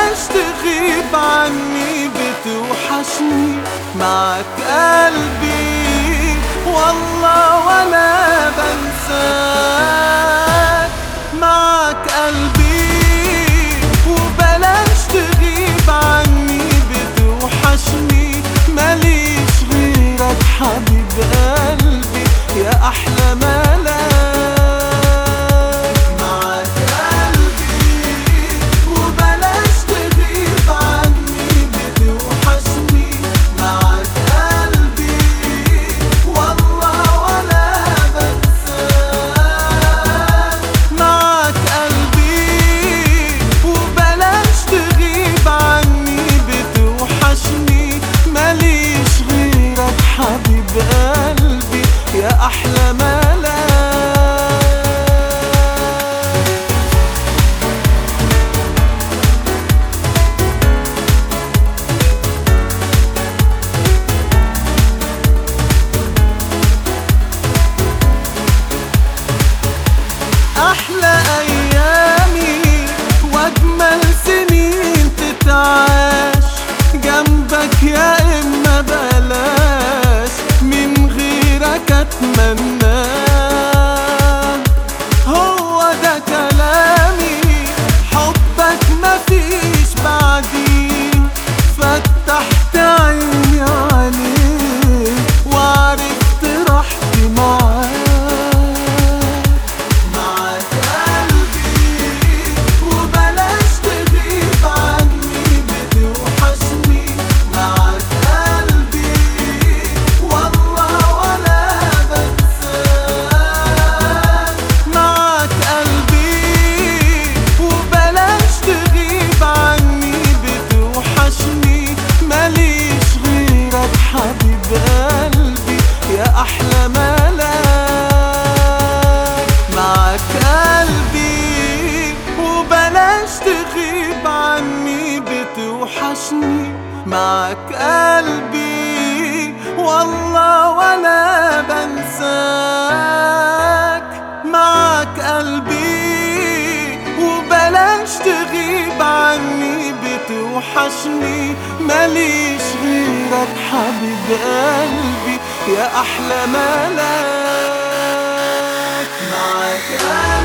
وبلاش تغيب عني، بتوحشني معك قلبي والله ولا بنساك. معك قلبي وبلاش تغيب عني، بتوحشني ماليش غيرك حبيب قلبي يا أحلى ملاك. معك قلبي وبلاش تغيب عني، بتوحشني معك قلبي والله ولا بنساك. معك قلبي وبلاش تغيب عني، بتوحشني ماليش غيرك حبيب قلبي يا أحلى ملاك. أحلى أيامي وأجمل سنين تتعاش جنبك يا إما بلاش، من غيرك أتمناه. هو ده كلامي، حبك مفيش بعديه، فتحت عيني عليك وعرفت راحتي معاك. معك قلبي وبلاش تغيب عني، بتوحشني معك قلبي والله ولا بنساك. معك قلبي وبلاش تغيب عني، بتوحشني ماليش غيرك حبيب قلبي يا أحلى ملاك. معك قلبي وبلاش تغيب عني، بتوحشني معك قلبي والله ولا بنساك. معك قلبي وبلاش تغيب عني، بتوحشني ماليش غيرك حبيب قلبي يا أحلى ملاك. معك